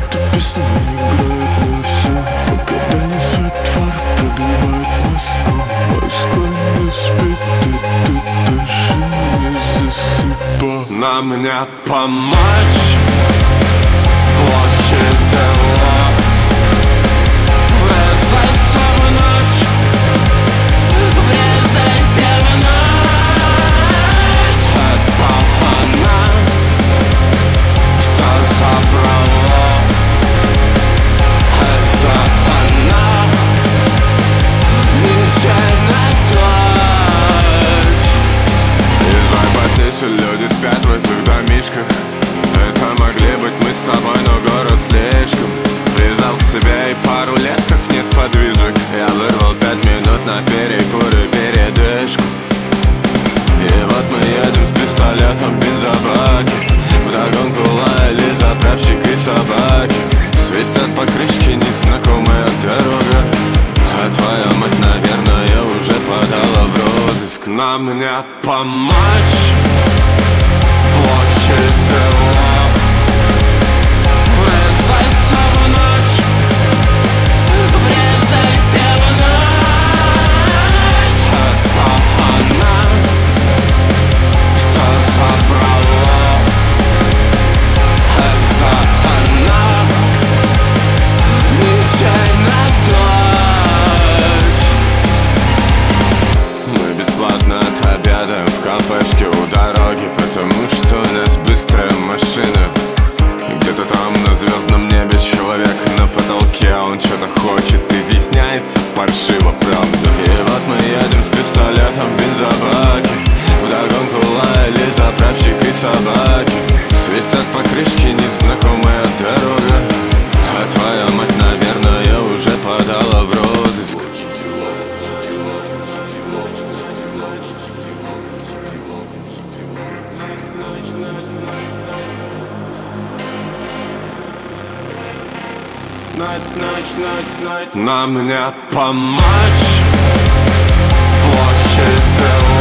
Эта песня играет на всю, пока дальний свет фар пробивает Москву. Москва не спит, и ты дальше не засыпай. На мне помочь плохие дела. Врезайся в ночь, врезайся в ночь. Это она все забрала. Это она нечаянно дочь. Езжай по тише, люди спят в этих домишках. Это могли быть мы с тобой, но город слишком. Прижал к себе и пару лет, как нет подвижек. Я вырвал 5 минут на перекур и передышку. И вот мы едем с пистолетом в бензобаке. Вдогонку лаяли заправщик и собаки. Свистят по крышке незнакомая дорога. А твоя мать, наверное, уже подала в розыск. На мне помочь плохие дела. Врезайся в ночь, врезайся в ночь. Это она все забрала. Это она нечаянно дочь. Мы бесплатно отобедаем в кафешке у дороги, потому что у нас быстрая машина. Где-то там на звездном небе человек на потолке. Он что-то хочет, изъясняется паршиво, правда. И вот мы едем с пистолетом в бензобаке. Вдогонку лаяли заправщик и собаки. Свистят по крышке незнакомая дорога. А твоя мать, наверное, уже подала в розыск. На мне помочь плохие дела.